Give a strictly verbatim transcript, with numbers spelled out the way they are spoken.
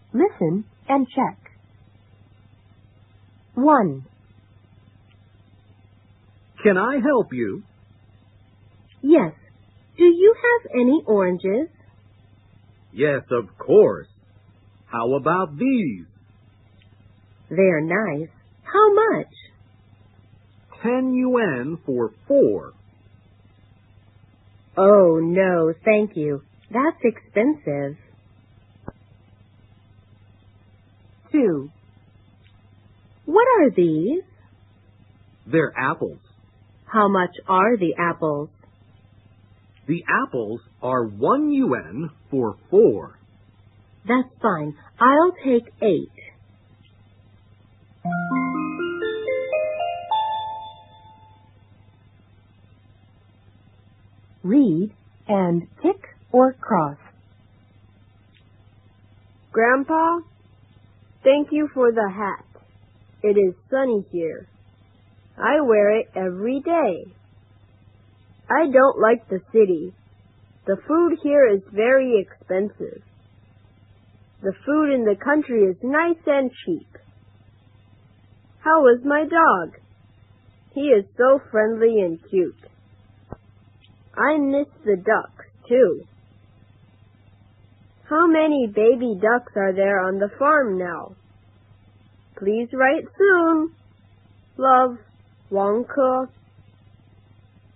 Listen and check. One. Can I help you? Yes. Do you have any oranges? Yes, of course. How about these? They're nice. How much? Ten yuan for four. Oh, no, thank you. That's expensive. Two. What are these? They're apples. How much are the apples? The apples are one yuan for four. That's fine. I'll take eight. Read and tick or cross. Grandpa, thank you for the hat. It is sunny here. I wear it every day. I don't like the city. The food here is very expensive. The food in the country is nice and cheap. How is my dog? He is so friendly and cute. I miss the ducks, too. How many baby ducks are there on the farm now? Please write soon. Love, Wang Ke.